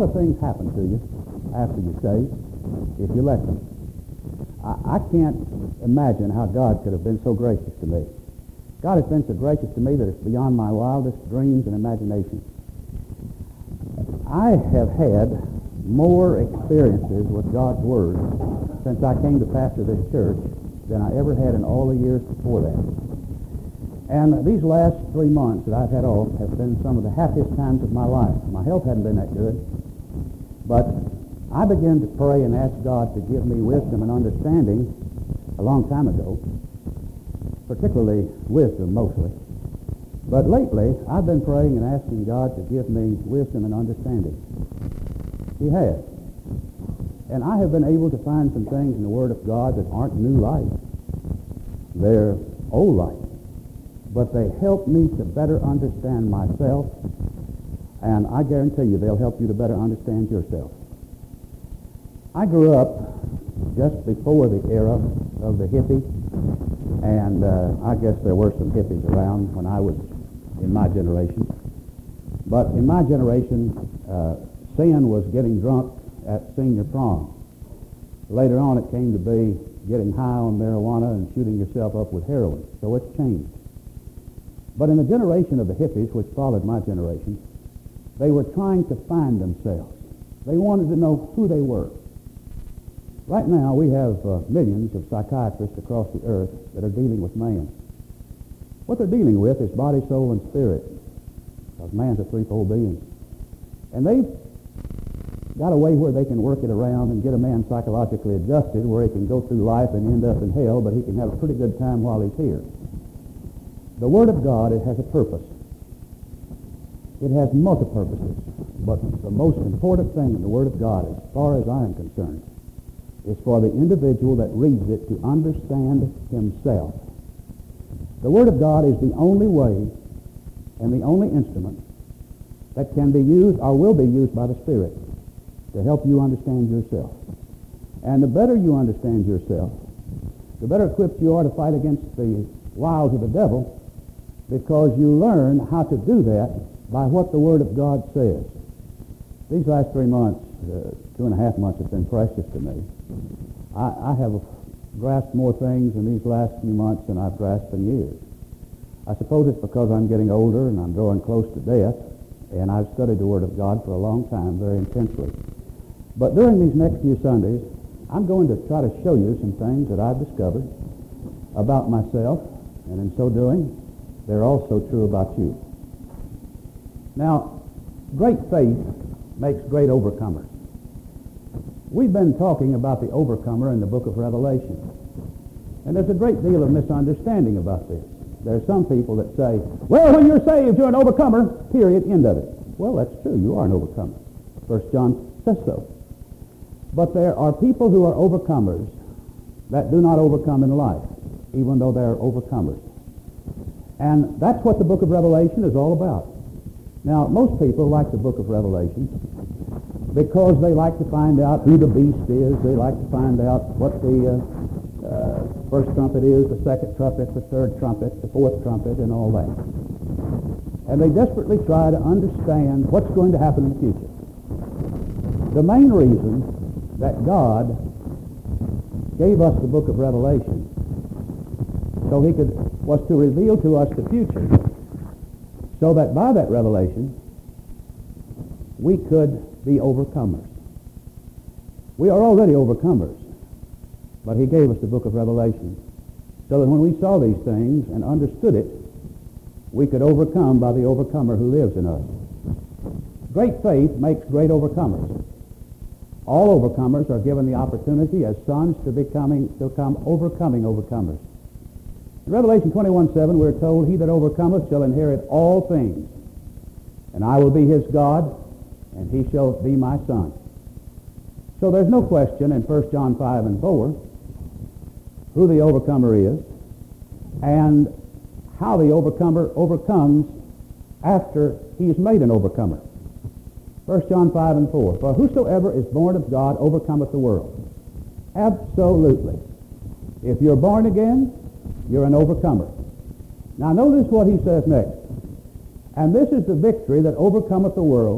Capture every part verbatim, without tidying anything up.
A lot of things happen to you after you're saved, if you let them. I, I can't imagine how God could have been so gracious to me. God has been so gracious to me that it's beyond my wildest dreams and imagination. I have had more experiences with God's Word since I came to pastor this church than I ever had in all the years before that. And these last three months that I've had off have been some of the happiest times of my life. My health hadn't been that good, but I began to pray and ask God to give me wisdom and understanding a long time ago, particularly wisdom mostly. But lately, I've been praying and asking God to give me wisdom and understanding. He has. And I have been able to find some things in the Word of God that aren't new light. They're old light. But they help me to better understand myself, and I guarantee you they'll help you to better understand yourself. I grew up just before the era of the hippie, and uh, I guess there were some hippies around when I was in my generation. But in my generation, uh, sin was getting drunk at senior prom. Later on, it came to be getting high on marijuana and shooting yourself up with heroin. So it's changed. But in the generation of the hippies, which followed my generation, they were trying to find themselves. They wanted to know who they were. Right now, we have uh, millions of psychiatrists across the earth that are dealing with man. What they're dealing with is body, soul, and spirit, because man's a threefold being. And they've got a way where they can work it around and get a man psychologically adjusted where he can go through life and end up in hell, but he can have a pretty good time while he's here. The Word of God, it has a purpose. It has multiple purposes, but the most important thing in the Word of God, as far as I am concerned, is for the individual that reads it to understand himself. The Word of God is the only way and the only instrument that can be used or will be used by the Spirit to help you understand yourself. And the better you understand yourself, the better equipped you are to fight against the wiles of the devil, because you learn how to do that by what the Word of God says. These last three months, uh, two and a half months, have been precious to me. I, I have grasped more things in these last few months than I've grasped in years. I suppose it's because I'm getting older and I'm drawing close to death, and I've studied the Word of God for a long time, very intensely. But during these next few Sundays, I'm going to try to show you some things that I've discovered about myself, and in so doing, they're also true about you. Now, great faith makes great overcomers. We've been talking about the overcomer in the book of Revelation. And there's a great deal of misunderstanding about this. There are some people that say, well, when you're saved, you're an overcomer, period, end of it. Well, that's true. You are an overcomer. First John says so. But there are people who are overcomers that do not overcome in life, even though they're overcomers. And that's what the book of Revelation is all about. Now, most people like the book of Revelation because they like to find out who the beast is. They like to find out what the uh, uh, first trumpet is, the second trumpet, the third trumpet, the fourth trumpet, and all that. And they desperately try to understand what's going to happen in the future. The main reason that God gave us the book of Revelation so he could was to reveal to us the future, so that by that revelation we could be overcomers. We are already overcomers, but he gave us the book of Revelation so that when we saw these things and understood it, we could overcome by the overcomer who lives in us. Great faith makes great overcomers. All overcomers are given the opportunity as sons to becoming to become overcoming overcomers. In Revelation twenty-one seven, we're told, he that overcometh shall inherit all things, and I will be his God, and he shall be my son. So there's no question in First John five and four who the overcomer is and how the overcomer overcomes after he is made an overcomer. First John five and four, for whosoever is born of God overcometh the world. Absolutely. If you're born again, you're an overcomer. Now notice what he says next. And this is the victory that overcometh the world,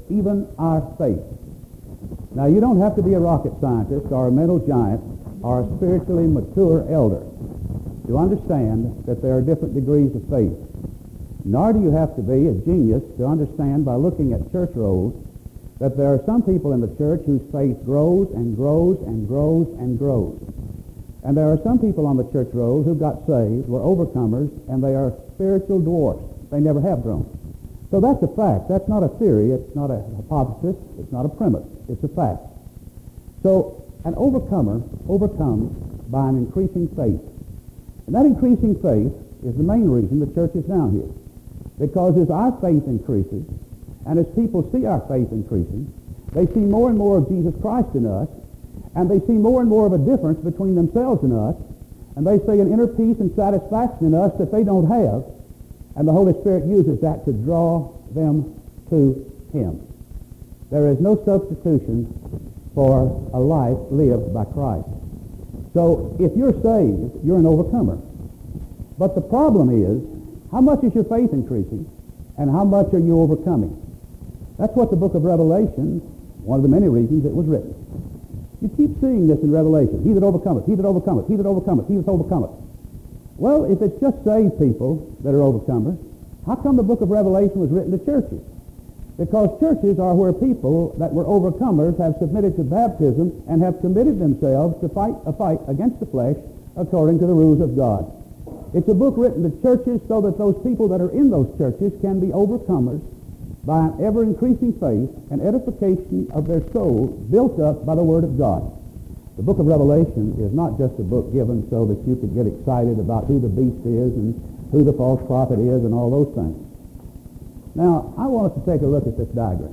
even our faith. Now, you don't have to be a rocket scientist or a mental giant or a spiritually mature elder to understand that there are different degrees of faith. Nor do you have to be a genius to understand by looking at church rolls that there are some people in the church whose faith grows and grows and grows and grows. And there are some people on the church rolls who got saved, were overcomers, and they are spiritual dwarfs. They never have grown. So that's a fact. That's not a theory. It's not a hypothesis. It's not a premise. It's a fact. So an overcomer overcomes by an increasing faith. And that increasing faith is the main reason the church is down here. Because as our faith increases, and as people see our faith increasing, they see more and more of Jesus Christ in us, and they see more and more of a difference between themselves and us, and they see an inner peace and satisfaction in us that they don't have, and the Holy Spirit uses that to draw them to Him. There is no substitution for a life lived by Christ. So if you're saved, you're an overcomer. But the problem is, how much is your faith increasing, and how much are you overcoming? That's what the book of Revelation, one of the many reasons it was written. You keep seeing this in Revelation. He that overcometh, he that overcometh, he that overcometh, he that overcometh. Well, if it's just saved people that are overcomers, how come the book of Revelation was written to churches? Because churches are where people that were overcomers have submitted to baptism and have committed themselves to fight a fight against the flesh according to the rules of God. It's a book written to churches so that those people that are in those churches can be overcomers by an ever-increasing faith and edification of their souls built up by the Word of God. The book of Revelation is not just a book given so that you could get excited about who the beast is and who the false prophet is and all those things. Now, I want us to take a look at this diagram.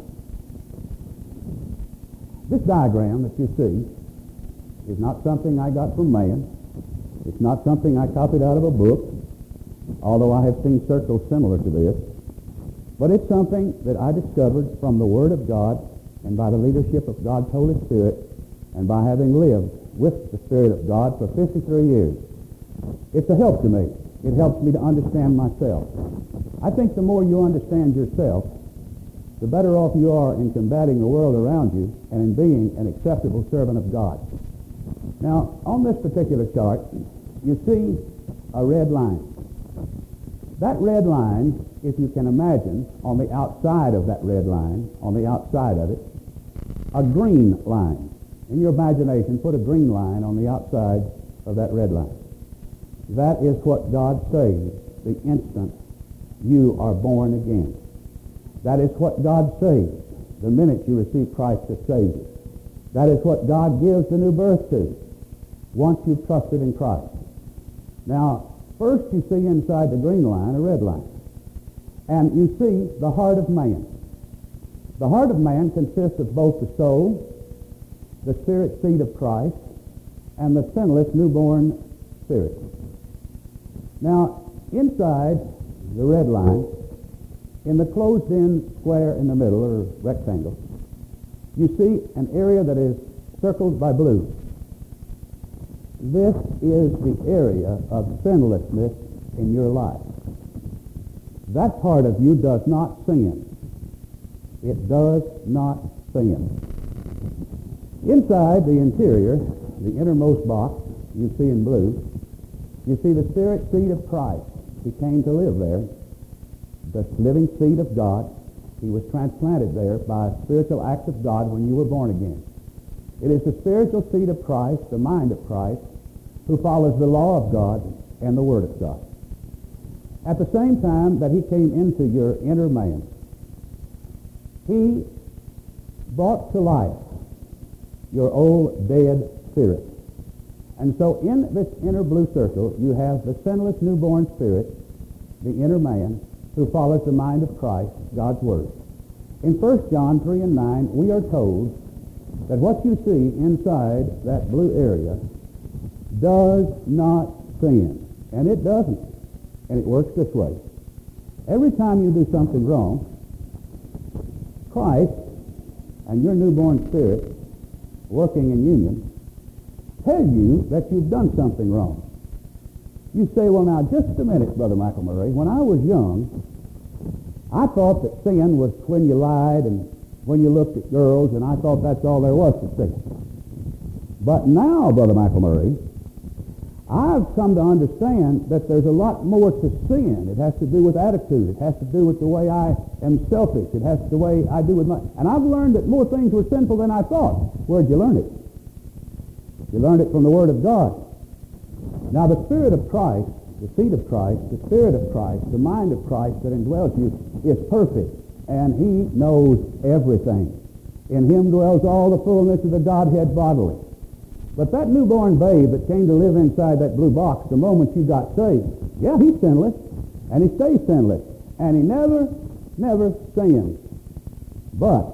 This diagram that you see is not something I got from man. It's not something I copied out of a book, although I have seen circles similar to this. But it's something that I discovered from the Word of God and by the leadership of God's Holy Spirit and by having lived with the Spirit of God for fifty-three years. It's a help to me. It helps me to understand myself. I think the more you understand yourself, the better off you are in combating the world around you and in being an acceptable servant of God. Now, on this particular chart, you see a red line. That red line, if you can imagine, on the outside of that red line, on the outside of it, a green line. In your imagination, put a green line on the outside of that red line. That is what God saves the instant you are born again. That is what God saves the minute you receive Christ as Savior. That is what God gives the new birth to once you've trusted in Christ. Now, first you see inside the green line a red line. And you see the heart of man. The heart of man consists of both the soul, the spirit seed of Christ, and the sinless newborn spirit. Now, inside the red line, in the closed-in square in the middle, or rectangle, you see an area that is circled by blue. This is the area of sinlessness in your life. That part of you does not sin. It does not sin. Inside the interior, the innermost box, you see in blue, you see the spirit seed of Christ. He came to live there. The living seed of God. He was transplanted there by a spiritual act of God when you were born again. It is the spiritual seed of Christ, the mind of Christ, who follows the law of God and the Word of God. At the same time that he came into your inner man, he brought to life your old dead spirit. And so in this inner blue circle, you have the sinless newborn spirit, the inner man, who follows the mind of Christ, God's Word. In First John three and nine, we are told that what you see inside that blue area does not sin. And it doesn't. And it works this way. Every time you do something wrong, Christ and your newborn spirit, working in union, tell you that you've done something wrong. You say, well, now, just a minute, Brother Michael Murray. When I was young, I thought that sin was when you lied and when you looked at girls, and I thought that's all there was to see. But now, Brother McElmurray, I've come to understand that there's a lot more to sin. It has to do with attitude. It has to do with the way I am selfish. It has to do with the way I do with my... And I've learned that more things were sinful than I thought. Where'd you learn it? You learned it from the Word of God. Now, the Spirit of Christ, the seed of Christ, the Spirit of Christ, the mind of Christ that indwells you is perfect, and He knows everything. In Him dwells all the fullness of the Godhead bodily. But that newborn babe that came to live inside that blue box the moment you got saved, yeah, he's sinless, and he stays sinless, and he never, never sins. But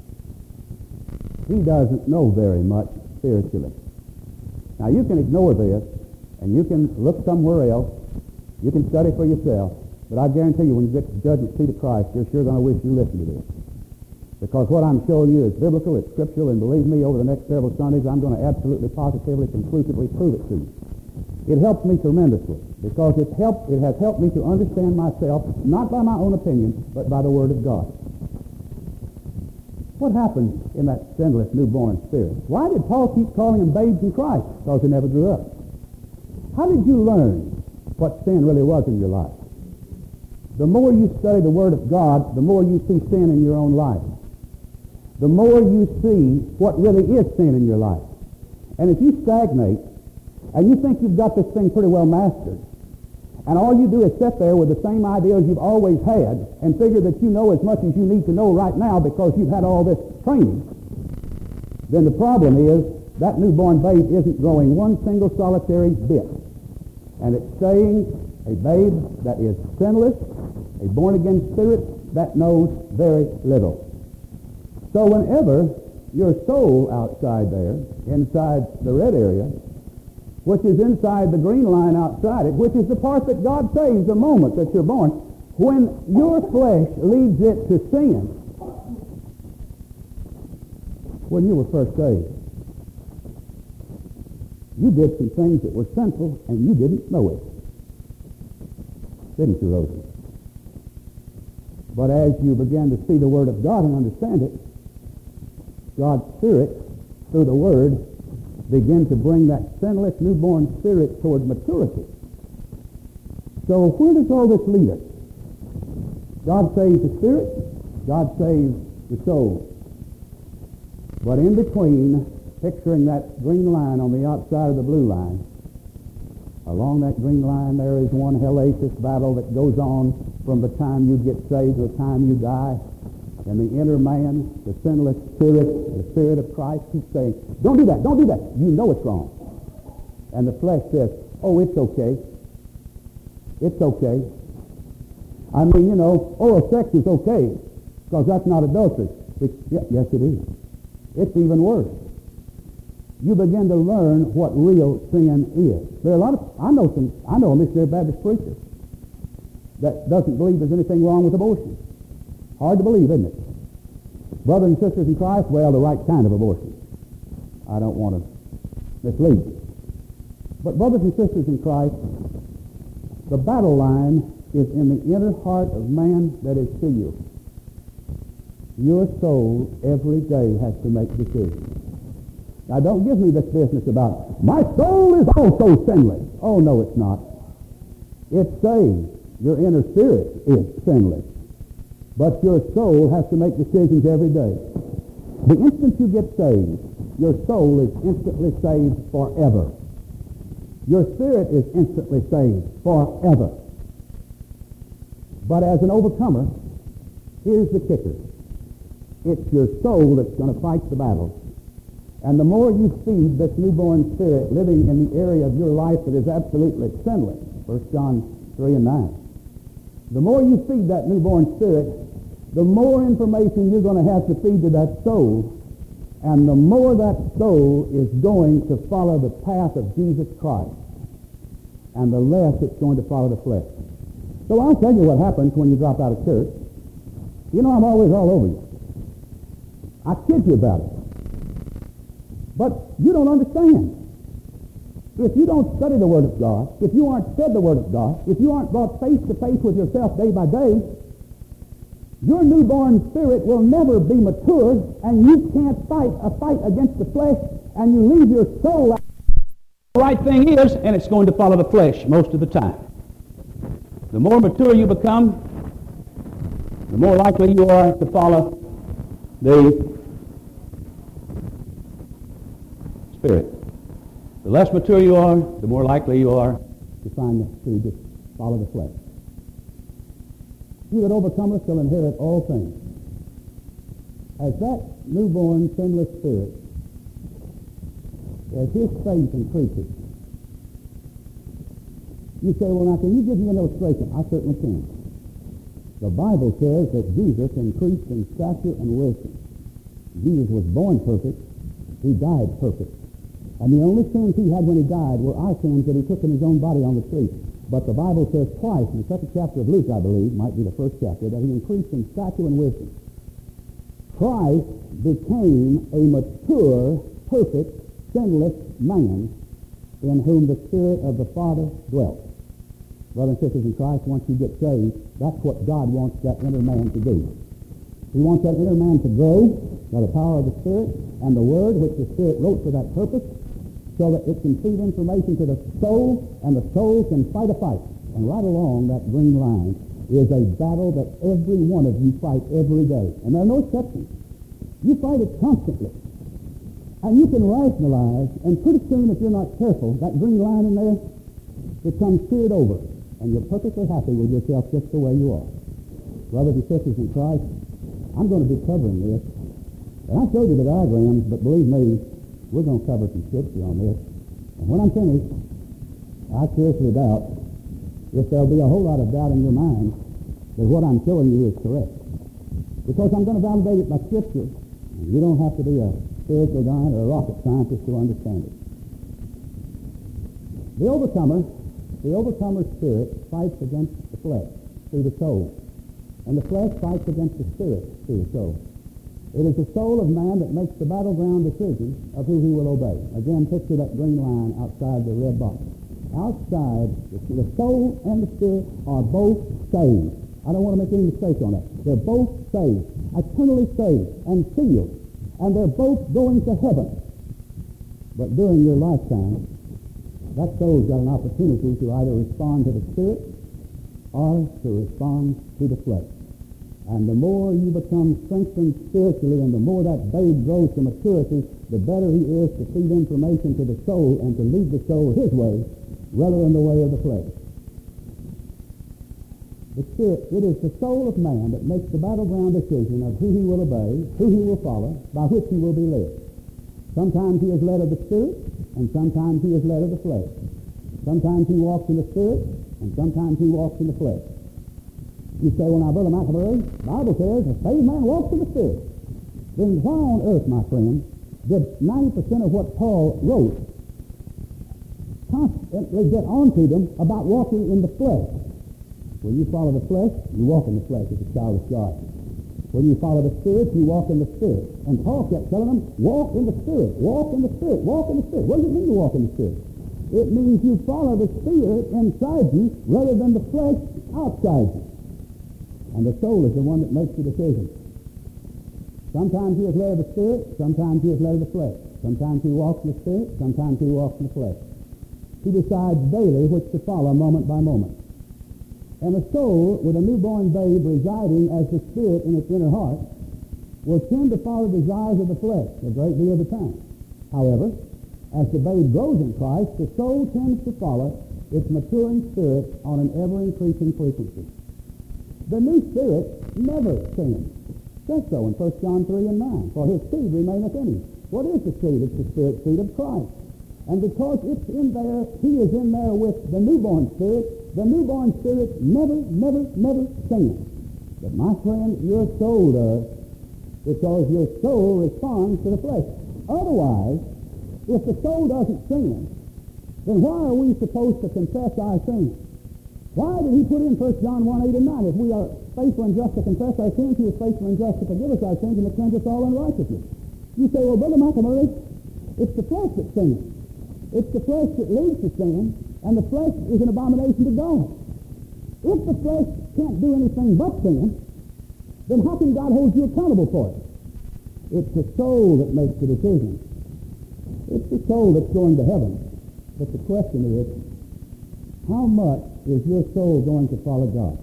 he doesn't know very much spiritually. Now, you can ignore this, and you can look somewhere else. You can study for yourself. But I guarantee you, when you get to the judgment seat of Christ, you're sure going to wish you listened to this. Because what I'm showing you is biblical, it's scriptural, and believe me, over the next several Sundays, I'm going to absolutely, positively, conclusively prove it to you. It helps me tremendously, because it, helped, it has helped me to understand myself, not by my own opinion, but by the Word of God. What happened in that sinless newborn spirit? Why did Paul keep calling them babes in Christ? Because they never grew up. How did you learn what sin really was in your life? The more you study the Word of God, the more you see sin in your own life. The more you see what really is sin in your life. And if you stagnate, and you think you've got this thing pretty well mastered, and all you do is sit there with the same ideas you've always had, and figure that you know as much as you need to know right now because you've had all this training, then the problem is that newborn babe isn't growing one single solitary bit. And it's staying a babe that is sinless, a born-again spirit that knows very little. So whenever your soul outside there, inside the red area, which is inside the green line outside it, which is the part that God saves the moment that you're born, when your flesh leads it to sin, when you were first saved, you did some things that were sinful and you didn't know it. Didn't you, Rosie? But as you began to see the Word of God and understand it, God's Spirit, through the Word, begin to bring that sinless newborn spirit toward maturity. So where does all this lead us? God saves the spirit, God saves the soul. But in between, picturing that green line on the outside of the blue line, along that green line there is one hellacious battle that goes on from the time you get saved to the time you die. And the inner man, the sinless spirit, the Spirit of Christ, keeps saying, don't do that, don't do that. You know it's wrong. And the flesh says, oh, it's okay. It's okay. I mean, you know, oral sex is okay, because that's not adultery. It, yes, it is. It's even worse. You begin to learn what real sin is. There are a lot of, I know some, I know a missionary Baptist preacher that doesn't believe there's anything wrong with abortion. Hard to believe, isn't it? Brothers and sisters in Christ, well, the right kind of abortion. I don't want to mislead you. But brothers and sisters in Christ, the battle line is in the inner heart of man that is to you. Your soul every day has to make decisions. Now, don't give me this business about, my soul is also sinless. Oh, no, it's not. It's saved. Your inner spirit is sinless. But your soul has to make decisions every day. The instant you get saved, your soul is instantly saved forever. Your spirit is instantly saved forever. But as an overcomer, here's the kicker. It's your soul that's going to fight the battle. And the more you feed this newborn spirit living in the area of your life that is absolutely sinless, First John three and nine, the more you feed that newborn spirit, the more information you're going to have to feed to that soul, and the more that soul is going to follow the path of Jesus Christ, and the less it's going to follow the flesh. So I'll tell you what happens when you drop out of church. You know, I'm always all over you. I kid you about it. But you don't understand. If you don't study the Word of God, if you aren't fed the Word of God, if you aren't brought face to face with yourself day by day, Your newborn spirit will never be matured, and you can't fight a fight against the flesh, and you leave your soul out. The right thing is, and it's going to follow the flesh most of the time. The more mature you become, the more likely you are to follow the Spirit. The less mature you are, the more likely you are to find the, to just follow the flesh. He that overcometh shall inherit all things. As that newborn sinless spirit, as his faith increases, you say, well, now, can you give me an illustration? I certainly can. The Bible says that Jesus increased in stature and wisdom. Jesus was born perfect. He died perfect. And the only sins he had when he died were our sins that he took in his own body on the tree. But the Bible says twice, in the second chapter of Luke, I believe, might be the first chapter, that he increased in stature and wisdom. Christ became a mature, perfect, sinless man in whom the Spirit of the Father dwelt. Brothers and sisters in Christ, once you get saved, that's what God wants that inner man to do. He wants that inner man to grow by the power of the Spirit and the Word, which the Spirit wrote for that purpose, so that it can feed information to the soul, and the soul can fight a fight. And right along that green line is a battle that every one of you fight every day. And there are no exceptions. You fight it constantly. And you can rationalize, and pretty soon, if you're not careful, that green line in there becomes seared over, and you're perfectly happy with yourself just the way you are. Brothers and sisters in Christ, I'm going to be covering this. And I showed you the diagrams, but believe me, we're going to cover some scripture on this. And when I'm finished, I seriously doubt if there'll be a whole lot of doubt in your mind that what I'm showing you is correct. Because I'm going to validate it by scripture. And you don't have to be a spiritual guy or a rocket scientist to understand it. The overcomer, the overcomer's spirit fights against the flesh through the soul. And the flesh fights against the spirit through the soul. It is the soul of man that makes the battleground decision of who he will obey. Again, picture that green line outside the red box. Outside, the soul and the spirit are both saved. I don't want to make any mistake on that. They're both saved, eternally saved and sealed. And they're both going to heaven. But during your lifetime, that soul's got an opportunity to either respond to the spirit or to respond to the flesh. And the more you become strengthened spiritually and the more that babe grows to maturity, the better he is to feed information to the soul and to lead the soul his way rather than the way of the flesh. The spirit, it is the soul of man that makes the battleground decision of who he will obey, who he will follow, by which he will be led. Sometimes he is led of the spirit, and sometimes he is led of the flesh. Sometimes he walks in the spirit, and sometimes he walks in the flesh. You say, well, now, Brother McElmurray, the Bible says a saved man walks in the Spirit. Then why on earth, my friend, did ninety percent of what Paul wrote constantly get onto them about walking in the flesh? When you follow the flesh, you walk in the flesh as a child of God. When you follow the Spirit, you walk in the Spirit. And Paul kept telling them, walk in the Spirit, walk in the Spirit, walk in the Spirit. What does it mean to walk in the Spirit? It means you follow the Spirit inside you rather than the flesh outside you. And the soul is the one that makes the decision. Sometimes he is led of the Spirit, sometimes he is led of the flesh. Sometimes he walks in the Spirit, sometimes he walks in the flesh. He decides daily which to follow moment by moment. And a soul with a newborn babe residing as the Spirit in its inner heart will tend to follow the desires of the flesh a great deal of the time. However, as the babe grows in Christ, the soul tends to follow its maturing spirit on an ever-increasing frequency. The new spirit never sins. It says so in First John three and nine. For his seed remaineth in him. What is the seed? It's the spirit seed of Christ. And because it's in there, he is in there with the newborn spirit, the newborn spirit never, never, never sins. But my friend, your soul does, because your soul responds to the flesh. Otherwise, if the soul doesn't sin, then why are we supposed to confess our sins? Why did he put in First John one, eight, and nine? If we are faithful and just to confess our sins, he is faithful and just to forgive us our sins and to cleanse us all unrighteousness. You say, well, Brother McElmurray, it's the flesh that sins. It's the flesh that leads to sin, and the flesh is an abomination to God. If the flesh can't do anything but sin, then how can God hold you accountable for it? It's the soul that makes the decision. It's the soul that's going to heaven. But the question is, how much is your soul going to follow God?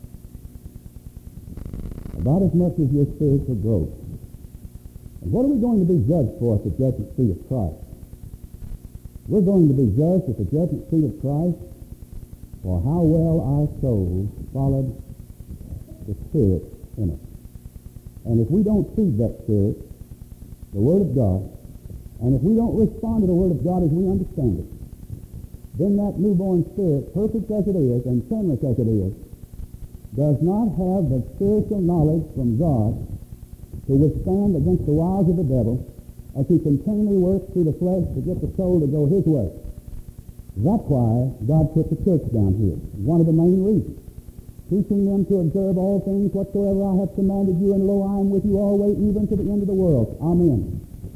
About as much as your spiritual growth. And what are we going to be judged for at the judgment seat of Christ? We're going to be judged at the judgment seat of Christ for how well our soul followed the Spirit in us. And if we don't feed that Spirit, the Word of God, and if we don't respond to the Word of God as we understand it, then that newborn spirit, perfect as it is and sinless as it is, does not have the spiritual knowledge from God to withstand against the wiles of the devil as he continually works through the flesh to get the soul to go his way. That's why God put the church down here. One of the main reasons. Teaching them to observe all things whatsoever I have commanded you, and lo, I am with you always, even to the end of the world. Amen.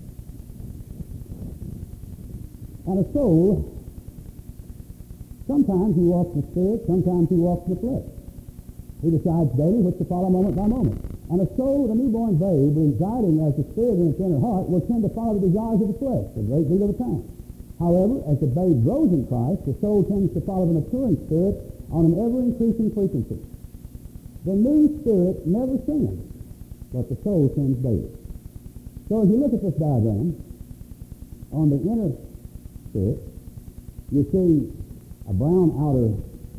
And a soul, sometimes he walks in the Spirit, sometimes he walks in the flesh. He decides daily which to follow moment by moment. And a soul, the newborn babe, residing as the Spirit in its inner heart, will tend to follow the desires of the flesh a great deal of the time. However, as the babe grows in Christ, the soul tends to follow the maturing Spirit on an ever-increasing frequency. The new Spirit never sins, but the soul sins daily. So as you look at this diagram, on the inner Spirit, you see a brown outer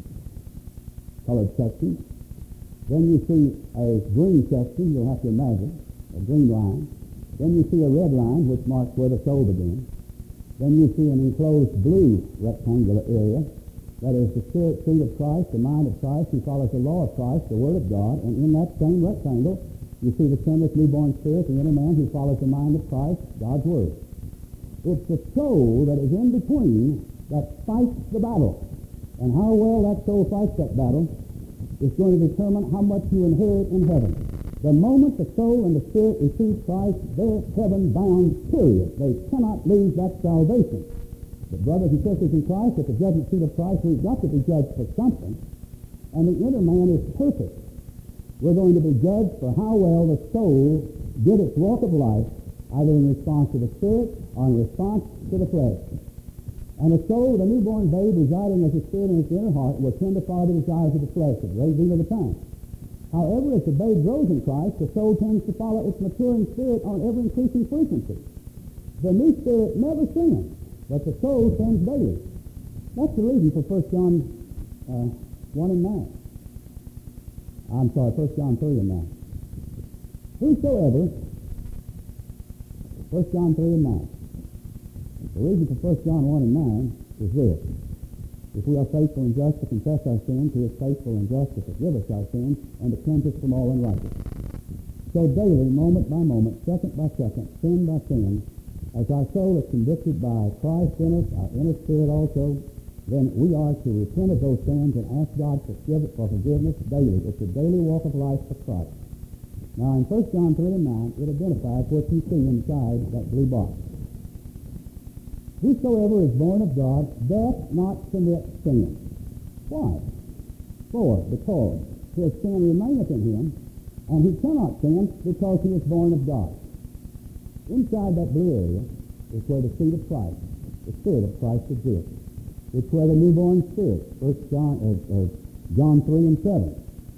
colored section. Then you see a green section, you'll have to imagine, a green line. Then you see a red line, which marks where the soul begins. Then you see an enclosed blue rectangular area. That is the Spirit seat of Christ, the mind of Christ, who follows the law of Christ, the Word of God. And in that same rectangle, you see the sinless newborn Spirit, the inner man, who follows the mind of Christ, God's Word. It's the soul that is in between that fights the battle. And how well that soul fights that battle is going to determine how much you inherit in heaven. The moment the soul and the Spirit receive Christ, they're heaven-bound, period. They cannot lose that salvation. But brothers and sisters in Christ, at the judgment seat of Christ, we've got to be judged for something. And the inner man is perfect. We're going to be judged for how well the soul did its walk of life, either in response to the Spirit or in response to the flesh. And the soul, the newborn babe residing as a Spirit in its inner heart, will tend to follow the desires of the flesh a great deal of the time. However, as the babe grows in Christ, the soul tends to follow its maturing Spirit on ever-increasing frequency. The new Spirit never sins, but the soul sins daily. That's the reason for First John uh, one and nine. I'm sorry, First John three and nine. Whosoever, First John three and nine. The reason for First John one and nine is this. If we are faithful and just to confess our sins, he is faithful and just to forgive us our sins and to cleanse us from all unrighteousness. So daily, moment by moment, second by second, sin by sin, as our soul is convicted by Christ in us, our inner Spirit also, then we are to repent of those sins and ask God for forgiveness daily. It's a daily walk of life for Christ. Now in First John three and nine, it identifies what you see inside that blue box. Whosoever is born of God doth not commit sin. Why? For, because his sin remaineth in him, and he cannot sin because he is born of God. Inside that blue area is where the seed of Christ, the Spirit of Christ exists. It's where the newborn Spirit, First John, uh, uh, John three and seven.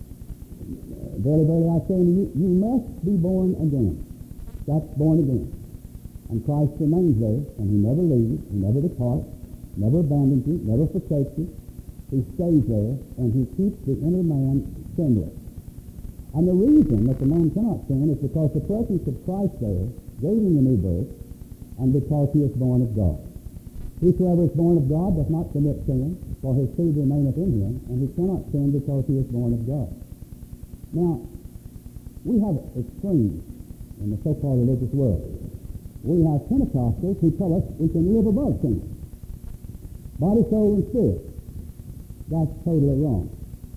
Verily, verily, I say unto you, you must be born again. That's born again. And Christ remains there, and he never leaves, he never departs, never abandons you, never forsakes you. He stays there, and he keeps the inner man sinless. And the reason that the man cannot sin is because the presence of Christ there gave him the new birth, and because he is born of God. Whosoever is born of God does not commit sin, for his seed remaineth in him, and he cannot sin because he is born of God. Now, we have extremes in the so-called religious world. We have Pentecostals who tell us we can live above sin. Body, soul, and spirit. That's totally wrong.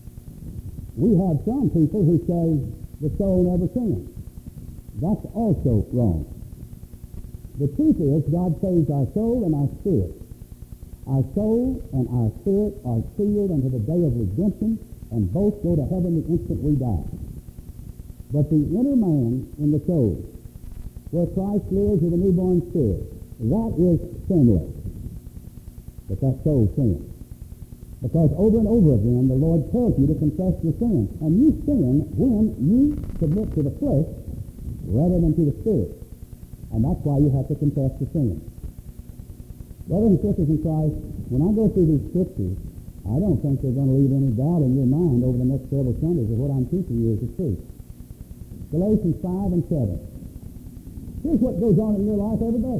We have some people who say the soul never sins. That's also wrong. The truth is God saves our soul and our spirit. Our soul and our spirit are sealed unto the day of redemption, and both go to heaven the instant we die. But the inner man in the soul, where Christ lives with a newborn spirit, that is sinless. But that soul sins. Because over and over again, the Lord tells you to confess your sin. And you sin when you submit to the flesh rather than to the Spirit. And that's why you have to confess the sin. Brothers and sisters in Christ, when I go through these scriptures, I don't think they're going to leave any doubt in your mind over the next several Sundays of what I'm teaching you is the truth. Galatians five and seven. Here's what goes on in your life every day.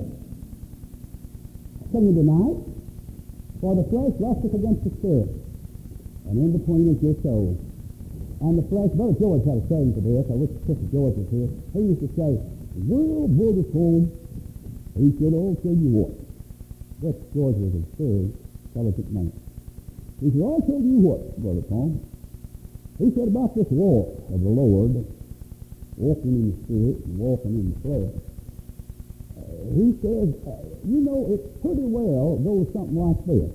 Can you deny it? For the flesh lusteth against the Spirit, and in between is your soul. And the flesh, Brother George had a saying for this. I wish Sister George was here. He used to say, well, Brother Tom, he said, I'll tell you what. But George was a very intelligent man. He said, I'll tell you what, Brother Tom. He said about this walk of the Lord, walking in the Spirit and walking in the flesh. He says, uh, you know, it pretty well goes something like this.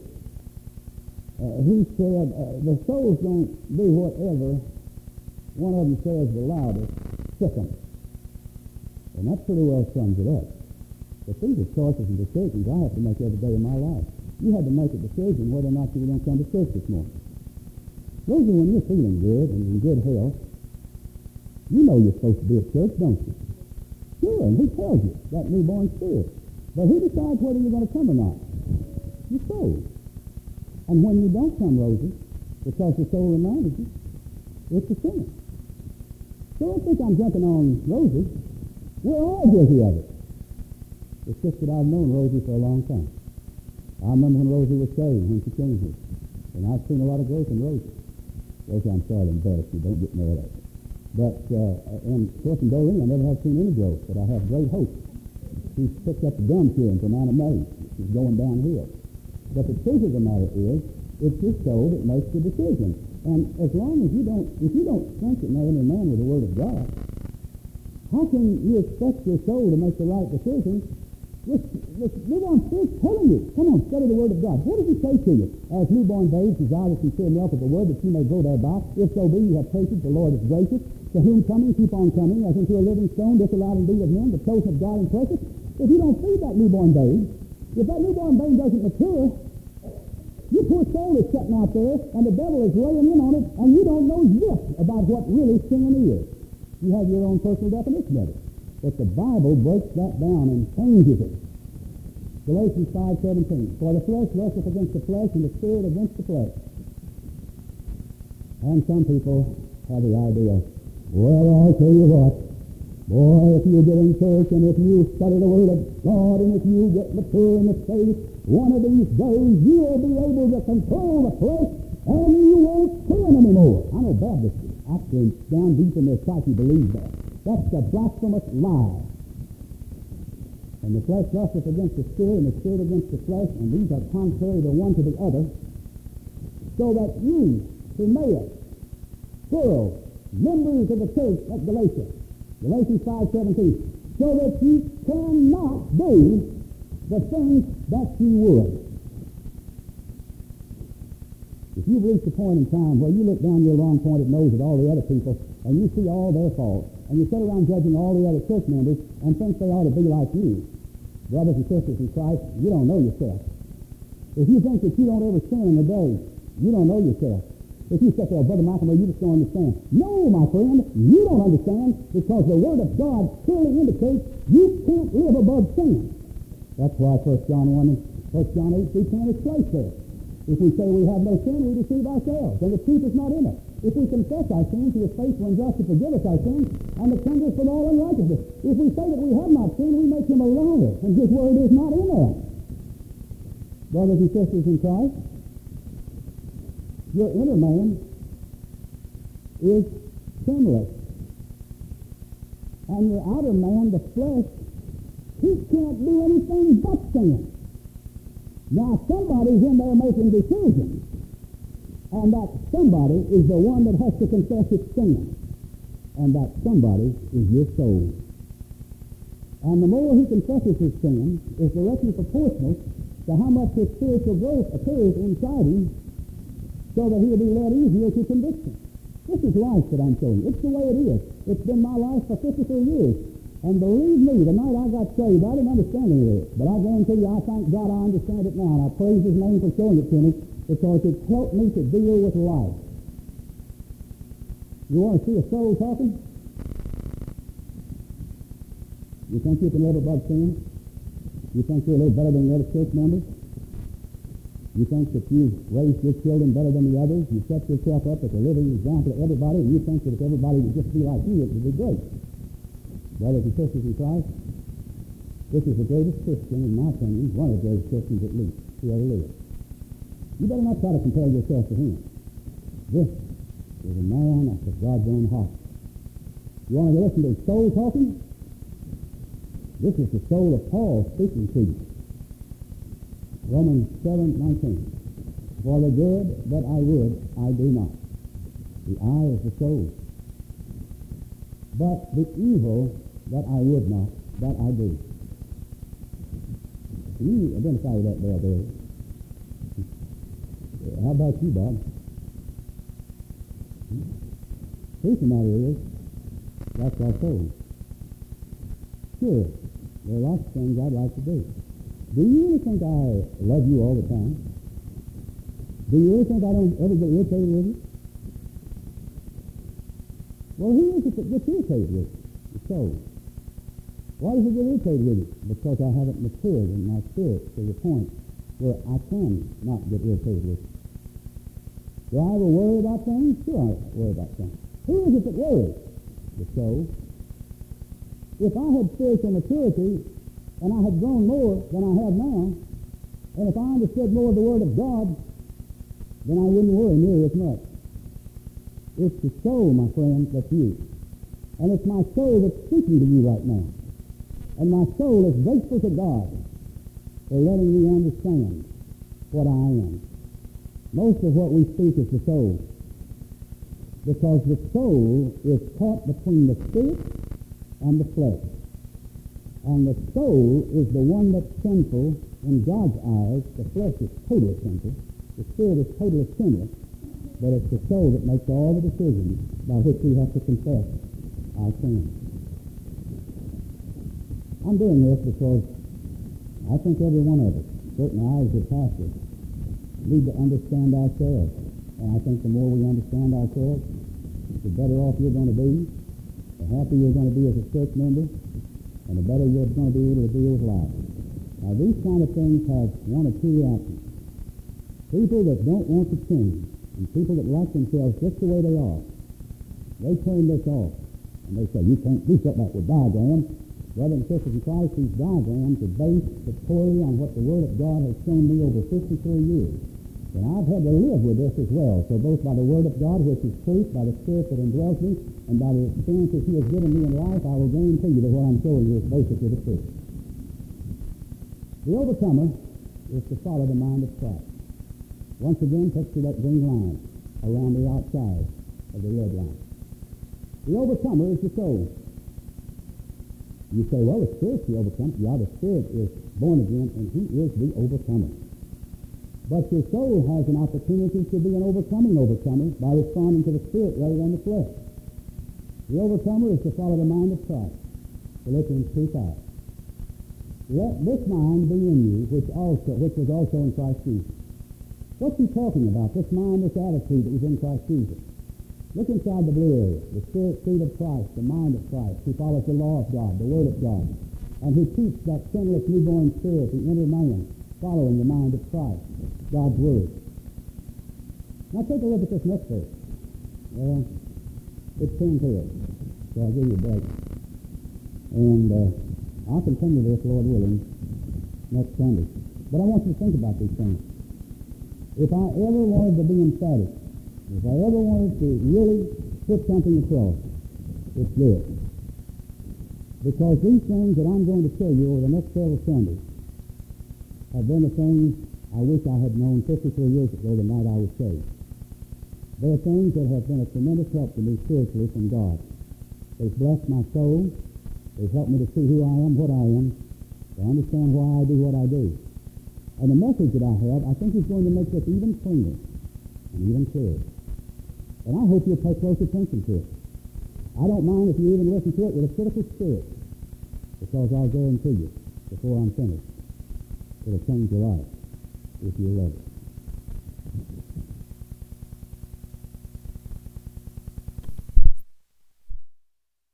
Uh, he said, uh, the soul's don't do whatever one of them says the loudest, sick 'em. And that pretty well sums it up. But these are choices and decisions I have to make every day of my life. You had to make a decision whether or not you were going to come to church this morning. Those are when you're feeling good and in good health. You know you're supposed to be at church, don't you? Sure, and he tells you, that newborn spirit. But who decides whether you're going to come or not? Your soul. And when you don't come, Rosie, because the soul reminds you, it's a sin. So don't think I'm jumping on Rosie. We're all guilty of it. It's just that I've known Rosie for a long time. I remember when Rosie was saved, when she came here. And I've seen a lot of growth in Rosie. Rosie, I'm sorry to embarrass you. Don't get mad at me. But, uh, and of course in Doreen, I never have seen any growth, but I have great hope. She's picked up the gum chewing from Anna May. She's going downhill. But the truth of the matter is, it's your soul that makes the decision. And as long as you don't, if you don't strengthen that inner man with the Word of God, how can you expect your soul to make the right decision? This, this newborn spirit's telling you, come on, study the Word of God. What does he say to you? As newborn babes, desire the sincere milk of the Word, that you may grow thereby. If so be you have tasted the Lord is gracious, to whom coming, keep on coming, as into a living stone, disallowed indeed of men, the chosen of God and precious. If you don't feed that newborn babe, if that newborn babe doesn't mature, your poor soul is sitting out there, and the devil is laying in on it, and you don't know this about what really sin is. You have your own personal definition of it. But the Bible breaks that down and changes it. Galatians five seventeen. For the flesh lusteth against the flesh, and the Spirit against the flesh. And some people have the idea, well, I'll tell you what, boy, if you get in church and if you study the Word of God and if you get mature in the faith, one of these days you'll be able to control the flesh and you won't sin anymore. I know Baptists actually down deep in their psyche believe that. That's a blasphemous lie. And the flesh lusteth against the Spirit, and the Spirit against the flesh, and these are contrary the one to the other, so that you, Timaeus, plural, members of the church at Galatia, Galatians five seventeen, so that you cannot do the things that you would. If you've reached a point in time where you look down your long-pointed nose at all the other people, and you see all their faults, and you sit around judging all the other church members and think they ought to be like you, brothers and sisters in Christ, you don't know yourself. If you think that you don't ever sin in a day, you don't know yourself. If you say, well, Brother McElroy, you just don't understand. No, my friend, you don't understand, because the Word of God clearly indicates you can't live above sin. That's why First John one and First John eight through ten is placed there. If we say we have no sin, we deceive ourselves, and the truth is not in us. If we confess our sins, He is faithful and just to forgive us our sins and to cleanse us from all unrighteousness. If we say that we have not sinned, we make Him a liar, and His Word is not in us. Brothers and sisters in Christ, your inner man is sinless. And your outer man, the flesh, he can't do anything but sin. Now somebody's in there making decisions, and that somebody is the one that has to confess its sin. And that somebody is your soul. And the more he confesses his sin is directly proportional to how much his spiritual growth occurs inside him, so that he'll be led easier to conviction. This is life that I'm showing you. It's the way it is. It's been my life for fifty-three years. And believe me, the night I got saved, I didn't understand any of it. But I guarantee you, I thank God I understand it now. And I praise His name for showing it to me, because it helped me to deal with life. You want to see a soul talking? You think you can live above sin? You think you're a little better than the other church members? You think that you've raised your children better than the others? You set yourself up as a living example to everybody, and you think that if everybody would just be like you, it would be great. Brothers and sisters in Christ, this is the greatest Christian, in my opinion, one of the greatest Christians at least, who ever lived. You better not try to compare yourself to him. This is a man after God's own heart. You want to listen to his soul talking? This is the soul of Paul speaking to you. Romans seven nineteen. For the good that I would, I do not. The eye is the soul. But the evil that I would not, that I do. Can you identify with that there, there? How about you, Bob? The truth of the matter is, that's our soul. Sure, there are lots of things I'd like to do. Do you really think I love you all the time? Do you really think I don't ever get irritated with you? Well, who is it that gets irritated with you? The soul. Why does it get irritated with you? Because I haven't matured in my spirit to the point where I can not get irritated with you. Do I ever worry about things? Sure, I worry about things. Who is it that worries? The soul. If I had spiritual maturity and I had grown more than I have now, and if I understood more of the Word of God, then I wouldn't worry nearly as much. It's the soul, my friend, that's you. And it's my soul that's speaking to you right now. And my soul is grateful to God for letting me understand what I am. Most of what we speak is the soul. Because the soul is caught between the spirit and the flesh. And the soul is the one that's sinful in God's eyes. The flesh is totally sinful. The spirit is totally sinless. But it's the soul that makes all the decisions by which we have to confess our sin. I'm doing this because I think every one of us, certainly I as a pastor, need to understand ourselves. And I think the more we understand ourselves, the better off you're going to be, the happier you're going to be as a church member, and the better you're going to be able to deal with life. Now, these kind of things have one or two reactions. People that don't want to change, and people that like themselves just the way they are, they turn this off. And they say, you can't do something like with diagrams. Brothers and sisters in Christ, these diagrams are based purely on what the Word of God has shown me over fifty-three years. And I've had to live with this as well. So both by the Word of God, which is truth, by the Spirit that indwells me, and by the experiences He has given me in life, I will guarantee you that what I'm showing you is basically the truth. The overcomer is to follow the mind of Christ. Once again, picture that green line around the outside of the red line. The overcomer is the soul. You say, well, the Spirit's the overcomer. Yeah, the Spirit is born again, and He is the overcomer. But your soul has an opportunity to be an overcoming overcomer by responding to the Spirit rather than the flesh. The overcomer is to follow the mind of Christ. Philippians two five. Let this mind be in you, which also, which was also in Christ Jesus. What's he talking about? This mind, this attitude that was in Christ Jesus. Look inside the blue area. The Spirit seed of Christ, the mind of Christ, who follows the law of God, the Word of God, and who keeps that sinless newborn spirit, the inner man, following the mind of Christ, God's Word. Now take a look at this next verse. Well, it's ten to it, so I'll give you a break. And uh, I'll continue this, Lord willing, next Sunday. But I want you to think about these things. If I ever wanted to be emphatic, if I ever wanted to really put something across, it's this. Because these things that I'm going to tell you over the next several Sundays have been the things I wish I had known fifty-three years ago the night I was saved. They are things that have been a tremendous help to me spiritually from God. They've blessed my soul. They've helped me to see who I am, what I am, to understand why I do what I do. And the message that I have, I think is going to make this even cleaner and even clearer. And I hope you'll pay close attention to it. I don't mind if you even listen to it with a critical spirit, because I'll guarantee you, before I'm finished, it'll change your life if you let it.